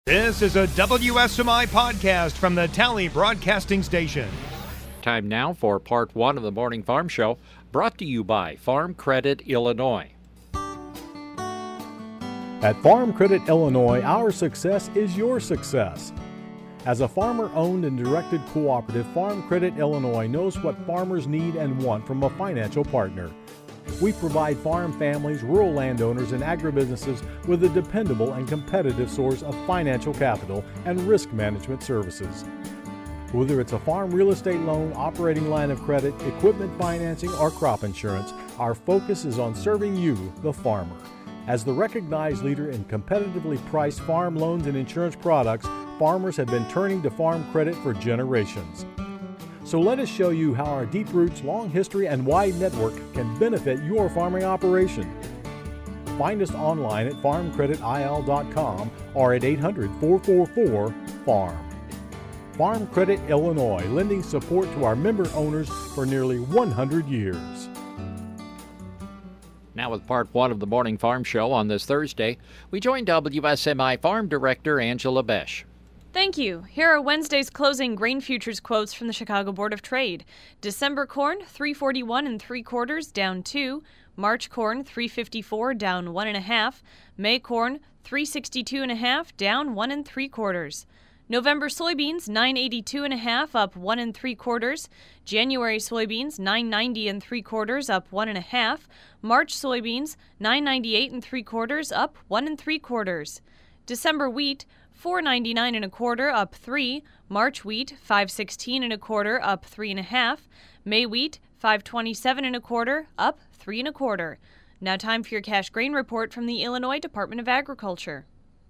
This is a WSMI podcast from the Tally Broadcasting Station. Time now for part one of the Morning Farm Show, brought to you by Farm Credit Illinois. At Farm Credit Illinois, our success is your success. As a farmer-owned and directed cooperative, Farm Credit Illinois knows what farmers need and want from a financial partner. We provide farm families, rural landowners, and agribusinesses with a dependable and competitive source of financial capital and risk management services. Whether it's a farm real estate loan, operating line of credit, equipment financing, or crop insurance, our focus is on serving you, the farmer. As the recognized leader in competitively priced farm loans and insurance products, farmers have been turning to Farm Credit for generations. So let us show you how our deep roots, long history, and wide network can benefit your farming operation. Find us online at farmcreditil.com or at 800-444-FARM. Farm Credit Illinois, lending support to our member owners for nearly 100 years. Now with part one of the Morning Farm Show on this Thursday, we join WSMI Farm Director Angela Besch. Thank you. Here are Wednesday's closing grain futures quotes from the Chicago Board of Trade. December corn, 341 3/4, down 2. March corn, 354, down 1.5. May corn, 362 1/2, down 1 3/4. November soybeans, 982 1/2, up 1 3/4. January soybeans, 990 3/4, up 1.5. March soybeans, 998 3/4, up 1 3/4. December wheat, 499 1/4, up 3. March wheat, 516 1/4, up 3.5. May wheat, 527 1/4, up 3 1/4. Now time for your cash grain report from the Illinois Department of Agriculture.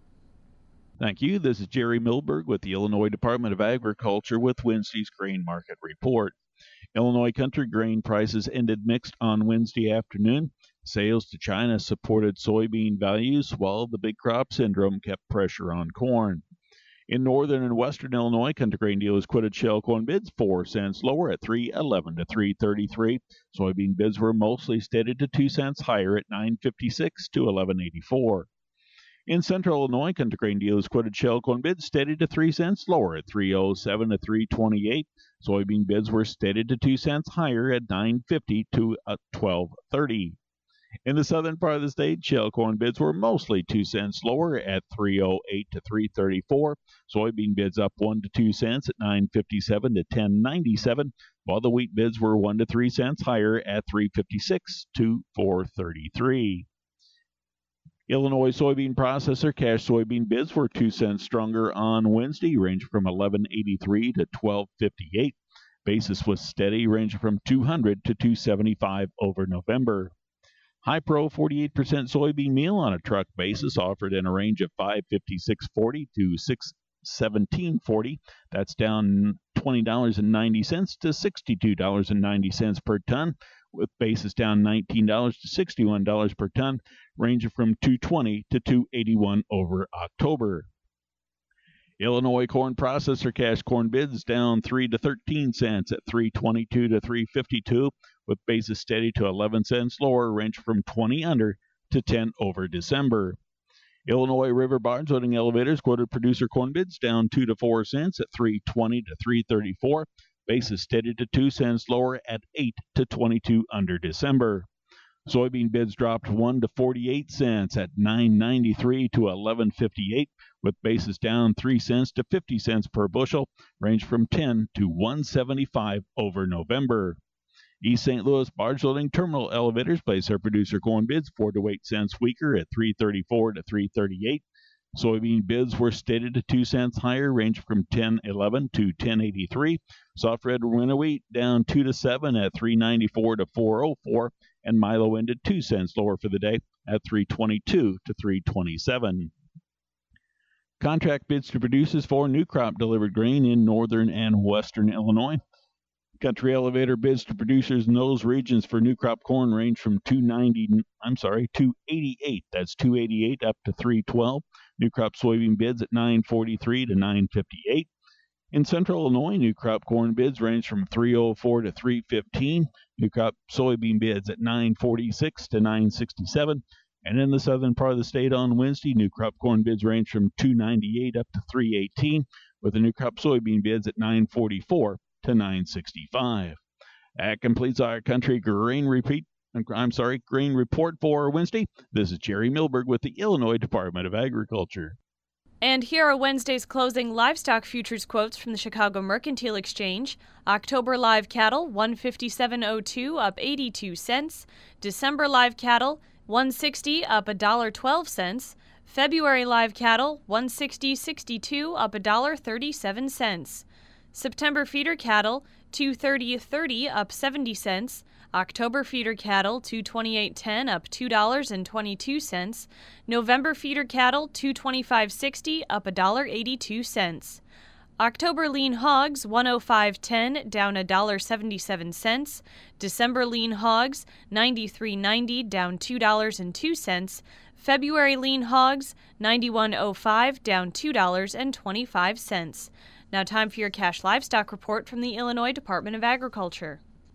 Thank you. This is Jerry Milberg with the Illinois Department of Agriculture with Wednesday's grain market report. Illinois country grain prices ended mixed on Wednesday afternoon. Sales to China supported soybean values, while the big crop syndrome kept pressure on corn. In northern and western Illinois, country grain dealers quoted shell corn bids 4 cents lower at $3.11 to $3.33. Soybean bids were mostly steady to 2 cents higher at $9.56 to $11.84. In central Illinois, country grain dealers quoted shell corn bids steady to 3 cents lower at $3.07 to $3.28. Soybean bids were steady to 2 cents higher at $9.50 to $12.30. In the southern part of the state, shell corn bids were mostly 2 cents lower at $3.08 to $3.34. Soybean bids up 1 to 2 cents at $9.57 to $10.97, while the wheat bids were 1 to 3 cents higher at $3.56 to $4.33. Illinois soybean processor cash soybean bids were 2 cents stronger on Wednesday, ranging from $11.83 to $12.58. Basis was steady, ranging from $200 to $275 over November. High Pro 48% soybean meal on a truck basis offered in a range of $556.40 to $617.40. That's down $20.90 to $62.90 per ton, with basis down $19 to $61 per ton, ranging from $220 to $281 over October. Illinois corn processor cash corn bids down 3 to 13 cents at $3.22 to $3.52, with basis steady to 11 cents lower, range from 20 under to 10 over December. Illinois river barge loading elevators quoted producer corn bids down 2 to 4 cents at $3.20 to $3.34. Basis steady to 2 cents lower at 8 to 22 under December. Soybean bids dropped 1 to 48 cents at $9.93 to $11.58, with basis down 3 cents to 50 cents per bushel, range from 10 to 175 over November. East St. Louis barge loading terminal elevators placed their producer corn bids 4 to 8 cents weaker at $3.34 to $3.38. Soybean bids were steady to 2 cents higher, ranging from $10.11 to $10.83. Soft red winter wheat down 2 to 7 at $3.94 to $4.04, and Milo ended 2 cents lower for the day at $3.22 to $3.27. Contract bids to producers for new crop delivered grain in northern and western Illinois. Country elevator bids to producers in those regions for new crop corn range from 288. That's 288 up to 312. New crop soybean bids at 943 to 958. In central Illinois, new crop corn bids range from 304 to 315. New crop soybean bids at 946 to 967. And in the southern part of the state on Wednesday, new crop corn bids range from $2.98 up to $3.18, with the new crop soybean bids at $9.44 to $9.65. That completes our country grain report for Wednesday. This is Jerry Milberg with the Illinois Department of Agriculture. And here are Wednesday's closing livestock futures quotes from the Chicago Mercantile Exchange. October live cattle, $157.02, up 82 cents. December live cattle, $160, up $1.12. February live cattle, $160.62, up $1.37. September feeder cattle, $230.30, up 70 cents. October feeder cattle, $228.10, up $2.22. November feeder cattle, $225.60, up $1.82. October lean hogs, $105.10, down $1.77. December lean hogs, $93.90, down $2.02. February lean hogs, $91.05, down $2.25. Now time for your cash livestock report from the Illinois Department of Agriculture.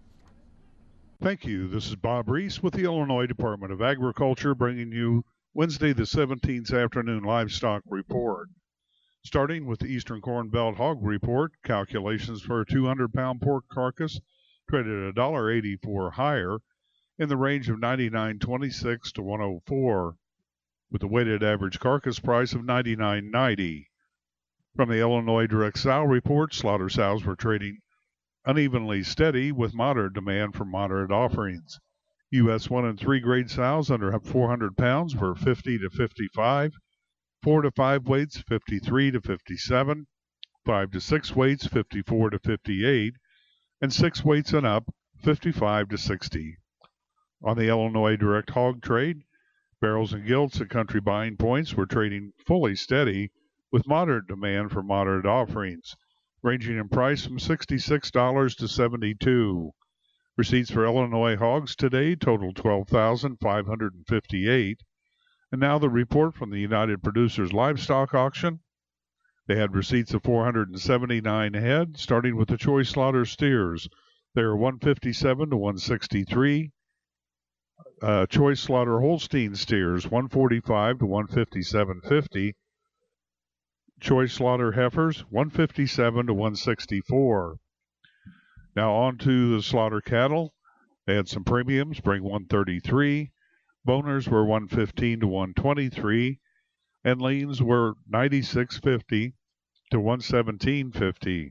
Thank you. This is Bob Reese with the Illinois Department of Agriculture bringing you Wednesday the 17th afternoon livestock report. Starting with the Eastern Corn Belt Hog Report, calculations for a 200-pound pork carcass traded $1.84 higher in the range of $99.26 to $104, with a weighted average carcass price of $99.90. From the Illinois Direct Sow Report, slaughter sows were trading unevenly steady with moderate demand for moderate offerings. U.S. 1 and 3 grade sows under 400 pounds were 50 to 55, 4 to 5 weights 53 to 57, 5 to 6 weights 54 to 58, and 6 weights and up 55 to 60. On the Illinois Direct Hog Trade, barrels and gilts at country buying points were trading fully steady with moderate demand for moderate offerings, ranging in price from $66 to $72. Receipts for Illinois hogs today totaled $12,558. And now the report from the United Producers Livestock Auction. They had receipts of 479 head, starting with the choice slaughter steers. They are 157 to 163. Choice slaughter Holstein steers, 145 to 157.50. Choice slaughter heifers, 157 to 164. Now on to the slaughter cattle. They had some premiums, bring 133. Boners were 115 to 123, and leans were 96.50 to 117.50.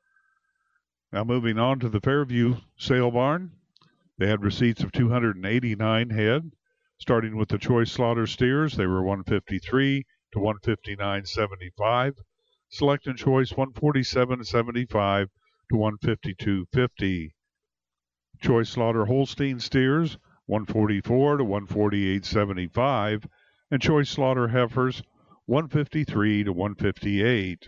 Now moving on to the Fairview sale barn. They had receipts of 289 head, starting with the choice slaughter steers. They were 153 to 159.75. Select and choice 147.75 to 152.50. Choice slaughter Holstein steers 144 to 148.75, and choice slaughter heifers 153 to 158.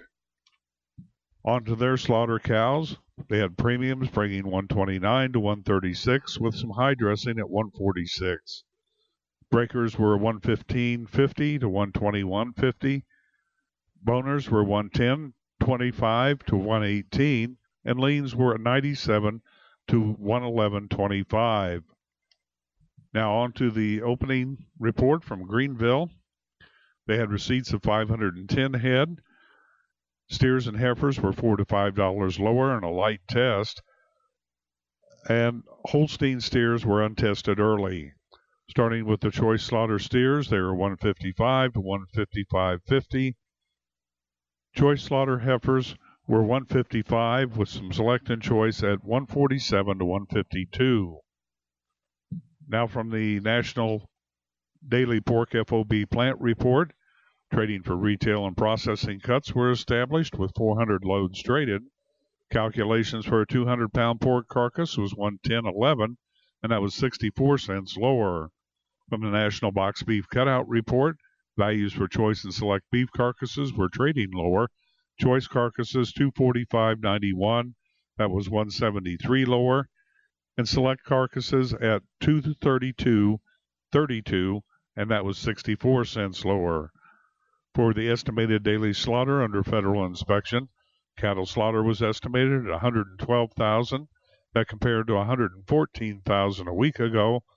On to their slaughter cows. They had premiums bringing 129 to 136 with some high dressing at 146. Breakers were 115.50 to 121.50. Boners were 110.25 to 118, and leans were at 97 to 111.25. Now on to the opening report from Greenville. They had receipts of 510 head. Steers and heifers were $4 to $5 lower in a light test, and Holstein steers were untested early. Starting with the choice slaughter steers, they were 155 to 155.50. Choice slaughter heifers were 155 with some select and choice at 147 to 152. Now from the National Daily Pork FOB Plant Report, trading for retail and processing cuts were established with 400 loads traded. Calculations for a 200-pound pork carcass was 110.11, and that was 64 cents lower. From the National Box Beef Cutout Report, values for choice and select beef carcasses were trading lower. Choice carcasses 245.91, that was 173 lower, and select carcasses at 232.32, and that was 64 cents lower. For the estimated daily slaughter under federal inspection, cattle slaughter was estimated at 112,000. That compared to 114,000 a week ago.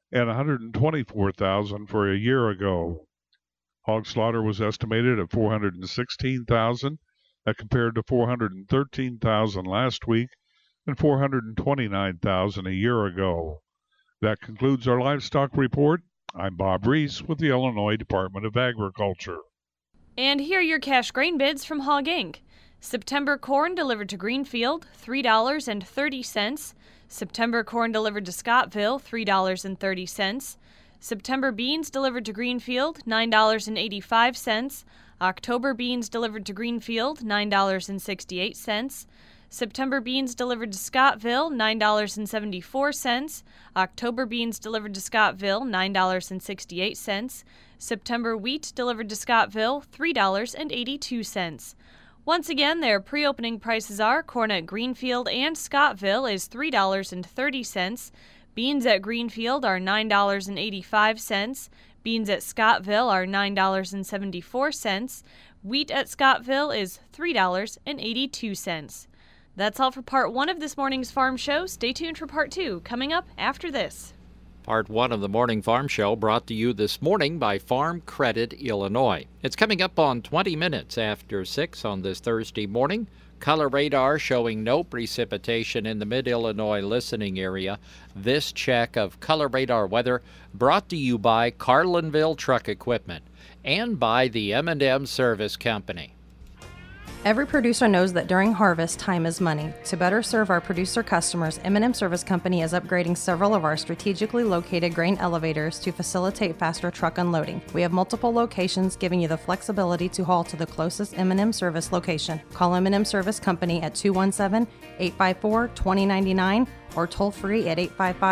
and $124,000 for a year ago. Hog slaughter was estimated at $416,000. That compared to $413,000 last week and $429,000 a year ago. That concludes our livestock report. I'm Bob Reese with the Illinois Department of Agriculture. And here are your cash grain bids from Hog Inc. September corn delivered to Greenfield, $3.30. September corn delivered to Scottville, $3.30. September beans delivered to Greenfield, $9.85. October beans delivered to Greenfield, $9.68. September beans delivered to Scottville, $9.74. October beans delivered to Scottville, $9.68. September wheat delivered to Scottville, $3.82. Once again, their pre-opening prices are corn at Greenfield and Scottville is $3.30. Beans at Greenfield are $9.85. Beans at Scottville are $9.74. Wheat at Scottville is $3.82. That's all for Part 1 of this morning's Farm Show. Stay tuned for Part 2, coming up after this. Part 1 of the Morning Farm Show brought to you this morning by Farm Credit Illinois. It's coming up on 20 minutes after 6 on this Thursday morning. Color radar showing no precipitation in the mid-Illinois listening area. This check of color radar weather brought to you by Carlinville Truck Equipment and by the M&M Service Company. Every producer knows that during harvest, time is money. To better serve our producer customers, M&M Service Company is upgrading several of our strategically located grain elevators to facilitate faster truck unloading. We have multiple locations, giving you the flexibility to haul to the closest M&M Service location. Call M&M Service Company at 217-854-2099 or toll free at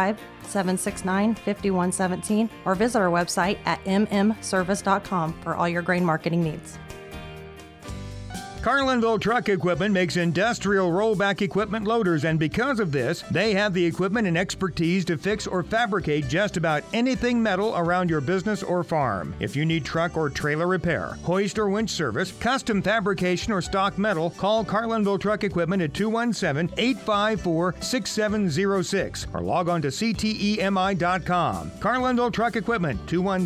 855-769-5117 or visit our website at mmservice.com for all your grain marketing needs. Carlinville Truck Equipment makes industrial rollback equipment loaders, and because of this, they have the equipment and expertise to fix or fabricate just about anything metal around your business or farm. If you need truck or trailer repair, hoist or winch service, custom fabrication, or stock metal, call Carlinville Truck Equipment at 217-854-6706 or log on to ctemi.com. Carlinville Truck Equipment,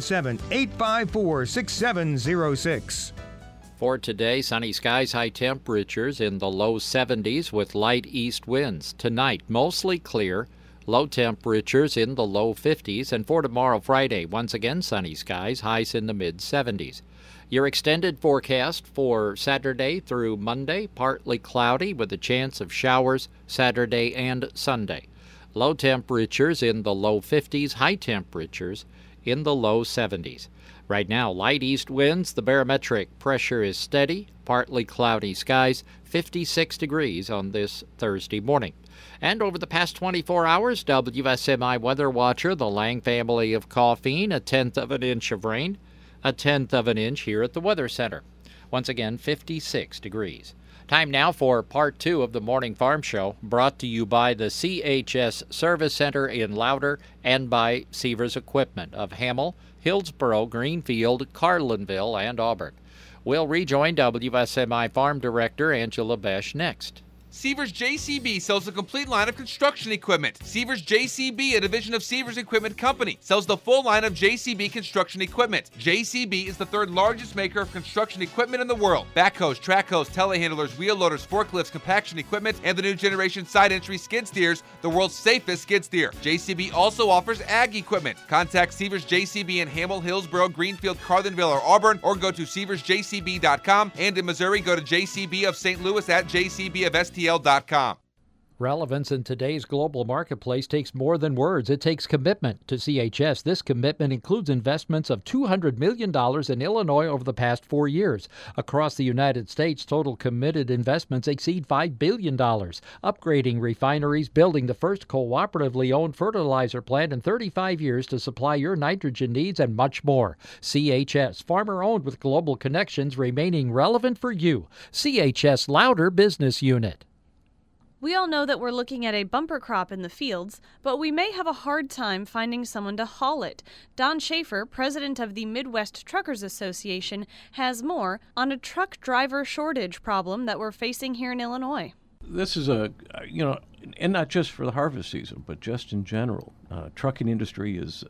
217-854-6706. For today, sunny skies, high temperatures in the low 70s with light east winds. Tonight, mostly clear, low temperatures in the low 50s. And for tomorrow, Friday, once again sunny skies, highs in the mid 70s. Your extended forecast for Saturday through Monday, partly cloudy with a chance of showers Saturday and Sunday. Low temperatures in the low 50s, high temperatures in the low 70s. Right now, light east winds, the barometric pressure is steady, partly cloudy skies, 56 degrees on this Thursday morning. And over the past 24 hours, WSMI weather watcher, the Lang family of Coffeen, 1/10 of an inch of rain, 1/10 of an inch here at the Weather Center. Once again, 56 degrees. Time now for Part 2 of the Morning Farm Show, brought to you by the CHS Service Center in Louder and by Sievers Equipment of Hamel, Hillsboro, Greenfield, Carlinville, and Auburn. We'll rejoin WSMI Farm Director Angela Besch next. Sievers JCB sells a complete line of construction equipment. Sievers JCB, a division of Sievers Equipment Company, sells the full line of JCB construction equipment. JCB is the third largest maker of construction equipment in the world. Backhoes, track hoes, telehandlers, wheel loaders, forklifts, compaction equipment, and the new generation side entry skid steers, the world's safest skid steer. JCB also offers ag equipment. Contact Sievers JCB in Hamel, Hillsboro, Greenfield, Carlinville, or Auburn, or go to SieversJCB.com. And in Missouri, go to JCB of St. Louis at JCB of STL.com. Relevance in today's global marketplace takes more than words. It takes commitment. To CHS, this commitment includes investments of $200 million in Illinois over the past 4 years. Across the United States, total committed investments exceed $5 billion. Upgrading refineries, building the first cooperatively owned fertilizer plant in 35 years to supply your nitrogen needs, and much more. CHS, farmer-owned with global connections, remaining relevant for you. CHS Louder Business Unit. We all know that we're looking at a bumper crop in the fields, but we may have a hard time finding someone to haul it. Don Schaefer, president of the Midwest Truckers Association, has more on a truck driver shortage problem that we're facing here in Illinois. This is an and not just for the harvest season, but just in general. Trucking industry is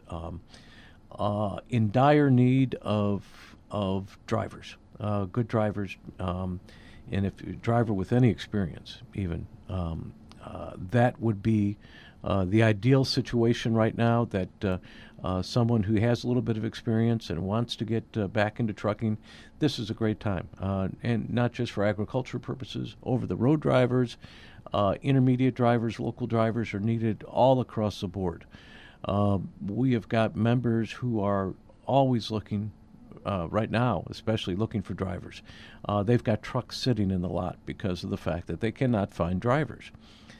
in dire need of drivers, good drivers, and if you're a driver with any experience, even that would be the ideal situation right now. That someone who has a little bit of experience and wants to get back into trucking, this is a great time, and not just for agriculture purposes. Over-the-road drivers, intermediate drivers, local drivers are needed all across the board. We have got members who are always looking, right now, especially looking for drivers. They've got trucks sitting in the lot because of the fact that they cannot find drivers.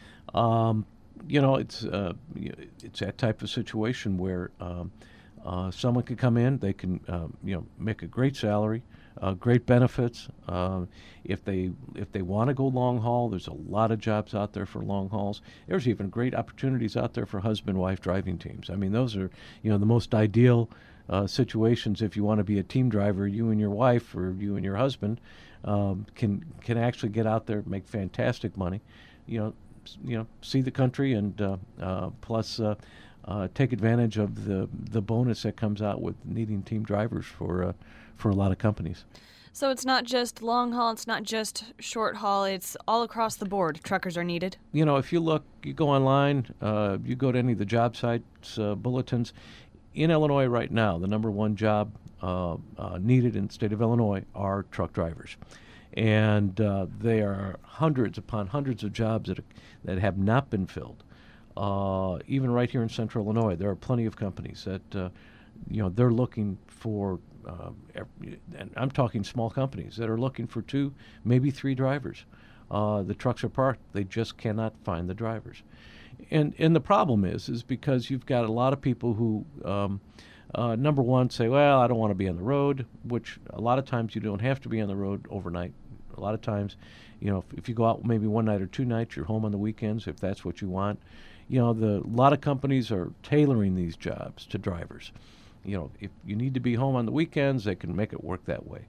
It's that type of situation where someone can come in, they can make a great salary, great benefits. If they want to go long haul, there's a lot of jobs out there for long hauls. There's even great opportunities out there for husband-wife driving teams. I mean, those are the most ideal situations. If you want to be a team driver, you and your wife or you and your husband can actually get out there, make fantastic money. See the country, and plus take advantage of the bonus that comes out with needing team drivers for a lot of companies. So it's not just long haul, it's not just short haul, it's all across the board. Truckers are needed. If you go online, you go to any of the job sites, bulletins. In Illinois right now, the number one job needed in the state of Illinois are truck drivers. And there are hundreds upon hundreds of jobs that have not been filled. Even right here in Central Illinois, there are plenty of companies that they're looking for, and I'm talking small companies that are looking for 2, maybe 3 drivers. The trucks are parked; they just cannot find the drivers. And the problem is because you've got a lot of people who, number one, say, well, I don't want to be on the road, which a lot of times you don't have to be on the road overnight. A lot of times, if you go out maybe one night or 2 nights, you're home on the weekends if that's what you want. A lot of companies are tailoring these jobs to drivers. If you need to be home on the weekends, they can make it work that way.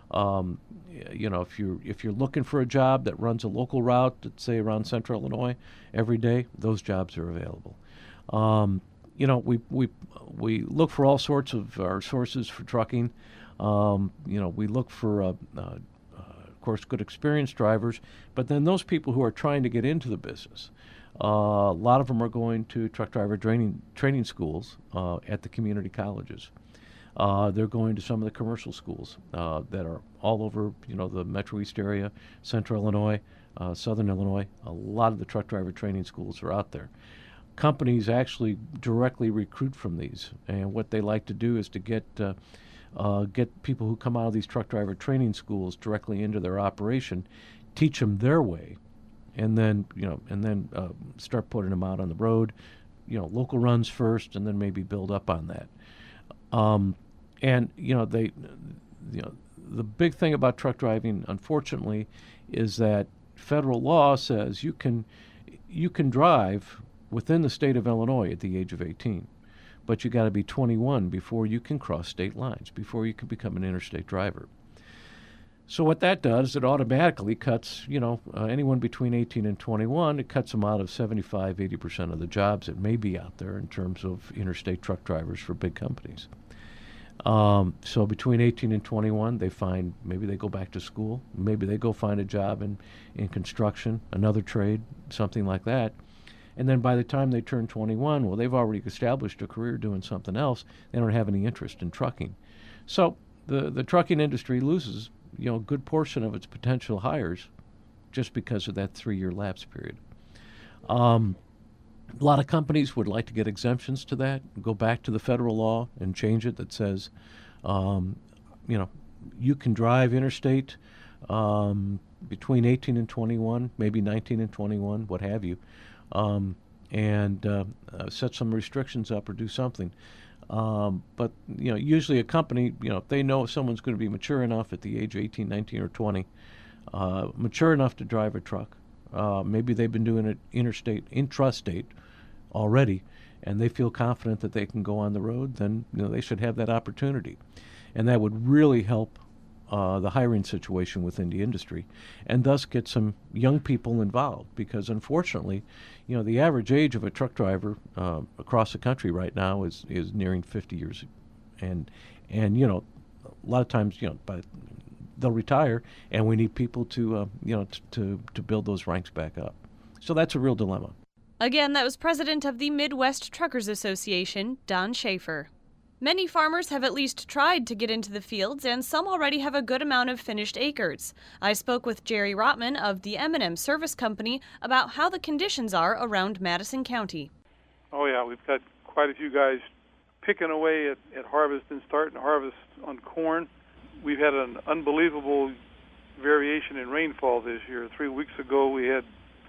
If you're looking for a job that runs a local route, let's say around Central Illinois, every day, those jobs are available. We look for all sorts of our sources for trucking. We look for, of course, good experienced drivers, but then those people who are trying to get into the business. A lot of them are going to truck driver training schools at the community colleges. They're going to some of the commercial schools that are all over, the Metro East area, Central Illinois, Southern Illinois. A lot of the truck driver training schools are out there. Companies actually directly recruit from these, and what they like to do is to get people who come out of these truck driver training schools directly into their operation, teach them their way, and then start putting them out on the road. Local runs first, and then maybe build up on that. The big thing about truck driving, unfortunately, is that federal law says you can drive within the state of Illinois at the age of 18, but you got to be 21 before you can cross state lines, before you can become an interstate driver. So what that does, it automatically cuts, anyone between 18 and 21, it cuts them out of 75-80% of the jobs that may be out there in terms of interstate truck drivers for big companies. So between 18 and 21, maybe they go back to school, maybe they go find a job in construction, another trade, something like that. And then by the time they turn 21, well, they've already established a career doing something else. They don't have any interest in trucking. So the trucking industry loses, a good portion of its potential hires just because of that 3-year lapse period. A lot of companies would like to get exemptions to that, go back to the federal law and change it that says, you can drive interstate between 18 and 21, maybe 19 and 21, what have you, and set some restrictions up or do something. But usually a company, if they know someone's going to be mature enough at the age of 18, 19, or 20, mature enough to drive a truck, maybe they've been doing it intrastate already, and they feel confident that they can go on the road, then they should have that opportunity. And that would really help the hiring situation within the industry, and thus get some young people involved. Because unfortunately, the average age of a truck driver across the country right now is nearing 50 years, and a lot of times they'll retire, and we need people to to build those ranks back up. So that's a real dilemma. Again, that was president of the Midwest Truckers Association, Don Schaefer. Many farmers have at least tried to get into the fields, and some already have a good amount of finished acres. I spoke with Jerry Rotman of the M&M Service Company about how the conditions are around Madison County. Oh yeah, we've got quite a few guys picking away at harvest and starting to harvest on corn. We've had an unbelievable variation in rainfall this year. 3 weeks ago we had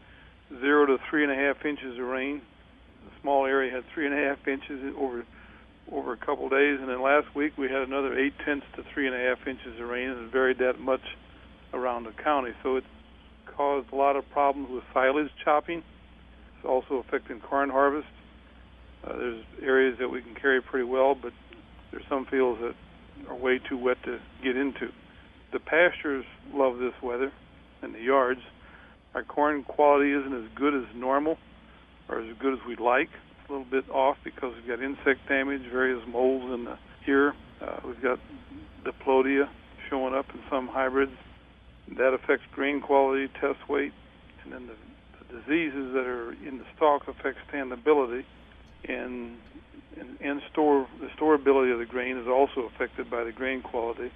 0 to 3.5 inches of rain. The small area had 3.5 inches over a couple of days, and then last week we had another 0.8 to 3.5 inches of rain, and it varied that much around the county. So it's caused a lot of problems with silage chopping. It's also affecting corn harvest. There's areas that we can carry pretty well, but there's some fields that are way too wet to get into. The pastures love this weather, and the yards. Our corn quality isn't as good as normal, or as good as we'd like. A little bit off because we've got insect damage, various molds in the ear. We've got diplodia showing up in some hybrids. That affects grain quality, test weight, and then the diseases that are in the stalk affect standability, and the storability of the grain is also affected by the grain quality.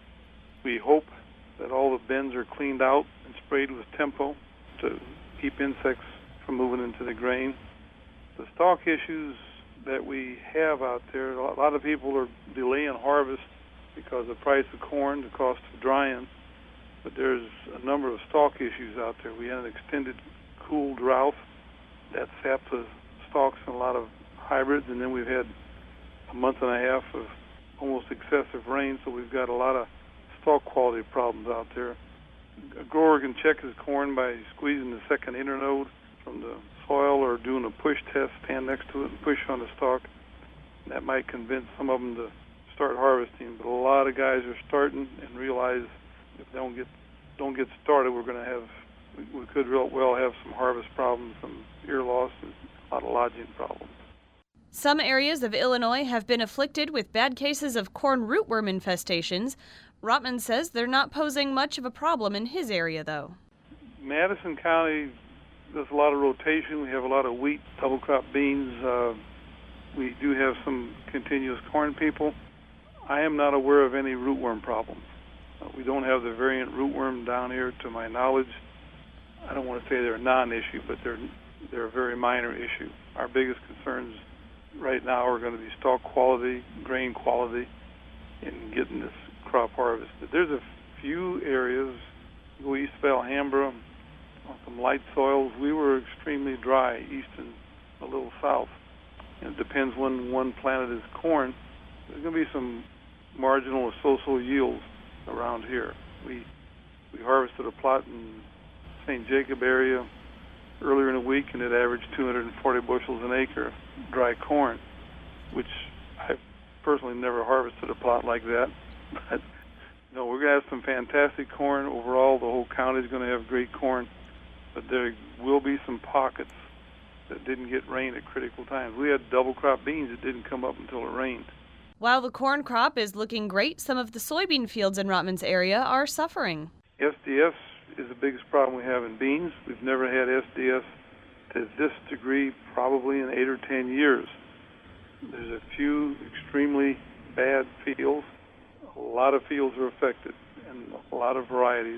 We hope that all the bins are cleaned out and sprayed with Tempo to keep insects from moving into the grain. The stalk issues that we have out there, a lot of people are delaying harvest because of the price of corn, the cost of drying, but there's a number of stalk issues out there. We had an extended cool drought that sapped the stalks in a lot of hybrids, and then we've had a month and a half of almost excessive rain, so we've got a lot of stalk quality problems out there. A grower can check his corn by squeezing the second internode from the soil or doing a push test, stand next to it and push on the stalk. That might convince some of them to start harvesting, but a lot of guys are starting and realize if they don't get started, we could real well have some harvest problems, some ear loss, and a lot of lodging problems. Some areas of Illinois have been afflicted with bad cases of corn rootworm infestations. Rotman says they're not posing much of a problem in his area, though. Madison County, there's a lot of rotation. We have a lot of wheat, double crop beans. We do have some continuous corn people. I am not aware of any rootworm problems. We don't have the variant rootworm down here to my knowledge. I don't want to say they're a non-issue, but they're a very minor issue. Our biggest concerns right now are going to be stalk quality, grain quality, and getting this crop harvested. There's a few areas, go east of Alhambra, on some light soils. We were extremely dry east and a little south. And it depends when one planted is corn. There's going to be some marginal or so-so yields around here. We harvested a plot in St. Jacob area earlier in the week, and it averaged 240 bushels an acre of dry corn, which I've personally never harvested a plot like that. But no, we're going to have some fantastic corn. Overall, the whole county is going to have great corn, but there will be some pockets that didn't get rain at critical times. We had double crop beans that didn't come up until it rained. While the corn crop is looking great, some of the soybean fields in Rotman's area are suffering. SDS is the biggest problem we have in beans. We've never had SDS to this degree probably in 8 or 10 years. There's a few extremely bad fields. A lot of fields are affected and a lot of varieties.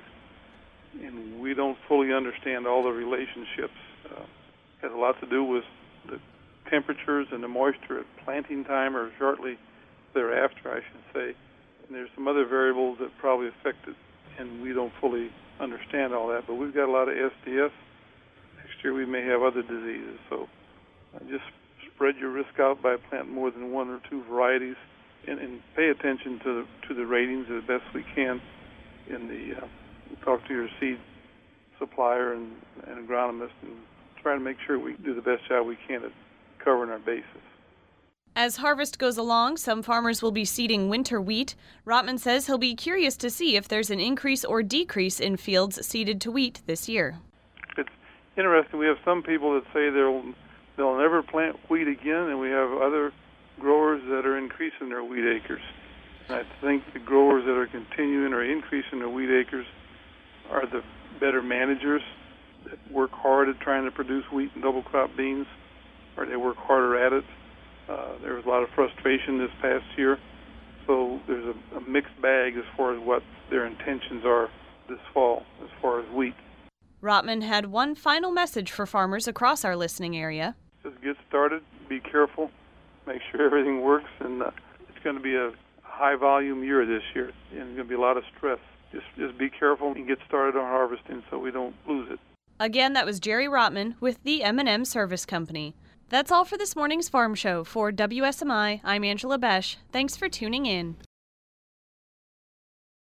And we don't fully understand all the relationships. It has a lot to do with the temperatures and the moisture at planting time or shortly thereafter, I should say. And there's some other variables that probably affect it, and we don't fully understand all that. But we've got a lot of SDS. Next year we may have other diseases. So just spread your risk out by planting more than 1 or 2 varieties, and pay attention to the ratings as best we can. Talk to your seed supplier and agronomist and try to make sure we do the best job we can at covering our bases. As harvest goes along, some farmers will be seeding winter wheat. Rotman says he'll be curious to see if there's an increase or decrease in fields seeded to wheat this year. It's interesting. We have some people that say they'll never plant wheat again, and we have other growers that are increasing their wheat acres. And I think the growers that are continuing or increasing their wheat acres are the better managers that work hard at trying to produce wheat and double crop beans, or they work harder at it. There was a lot of frustration this past year, so there's a mixed bag as far as what their intentions are this fall as far as wheat. Rotman had one final message for farmers across our listening area. Just get started, be careful, make sure everything works, and it's going to be a high-volume year this year, and there's going to be a lot of stress. Just be careful and get started on harvesting so we don't lose it. Again, that was Jerry Rotman with the M&M Service Company. That's all for this morning's Farm Show. For WSMI, I'm Angela Besch. Thanks for tuning in.